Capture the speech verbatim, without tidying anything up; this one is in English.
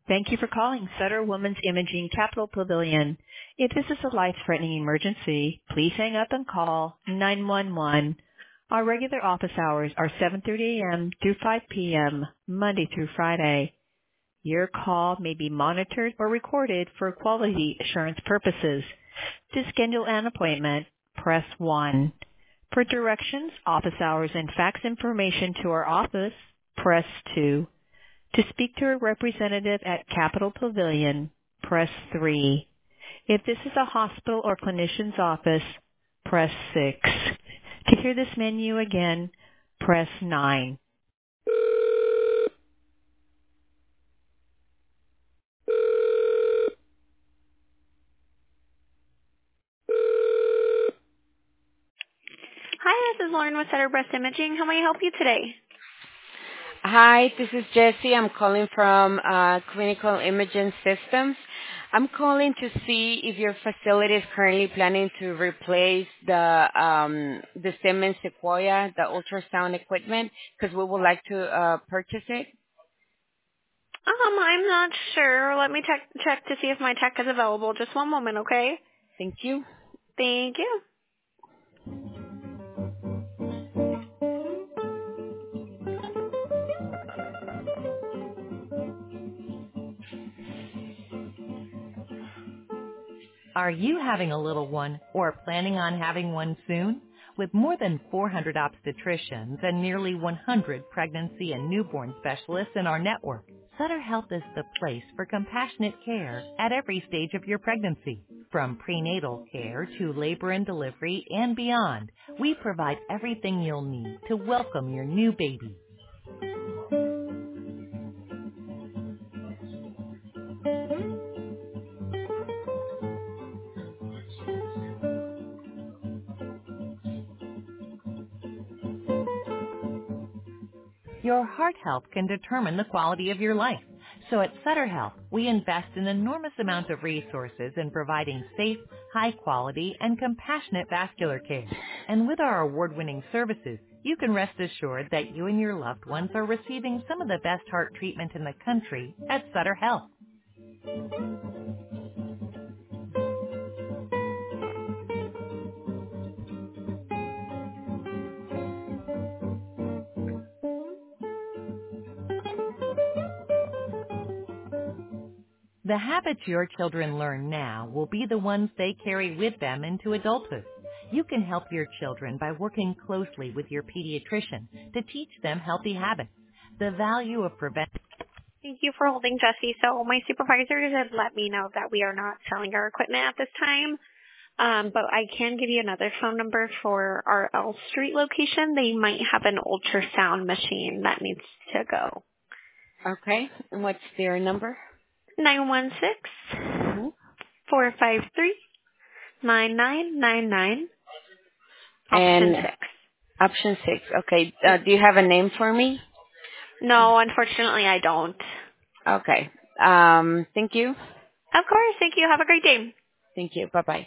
Thank you for calling Sutter Women's Imaging Capital Pavilion. If this is a life-threatening emergency, please hang up and call nine one one. Our regular office hours are seven thirty a.m. through five p.m., Monday through Friday. Your call may be monitored or recorded for quality assurance purposes. To schedule an appointment, press one. For directions, office hours, and fax information to our office, press two. To speak to a representative at Capitol Pavilion, press three. If this is a hospital or clinician's office, press six. To hear this menu again, press nine. Hi, this is Lauren with Sutter Breast Imaging. How may I help you today? Hi, this is Jessie. I'm calling from uh, Clinical Imaging Systems. I'm calling to see if your facility is currently planning to replace the um, the Siemens Sequoia, the ultrasound equipment, because we would like to uh, purchase it. Um, I'm not sure. Let me check check to see if my tech is available. Just one moment, okay? Thank you. Thank you. Are you having a little one or planning on having one soon? With more than four hundred obstetricians and nearly one hundred pregnancy and newborn specialists in our network, Sutter Health is the place for compassionate care at every stage of your pregnancy. From prenatal care to labor and delivery and beyond, we provide everything you'll need to welcome your new baby. Your heart health can determine the quality of your life. So at Sutter Health, we invest an enormous amount of resources in providing safe, high quality, and compassionate vascular care. And with our award-winning services, you can rest assured that you and your loved ones are receiving some of the best heart treatment in the country at Sutter Health. The habits your children learn now will be the ones they carry with them into adulthood. You can help your children by working closely with your pediatrician to teach them healthy habits. The value of prevention. Thank you for holding, Jesse. So my supervisor has let me know that we are not selling our equipment at this time, um, but I can give you another phone number for our L Street location. They might have an ultrasound machine that needs to go. Okay. And what's their number? nine one six, Mm-hmm. four five three, nine nine nine nine, option And six. option six. Okay. Uh, do you have a name for me? No, unfortunately I don't. Okay. Um, thank you. Of course. Thank you. Have a great day. Thank you. Bye-bye.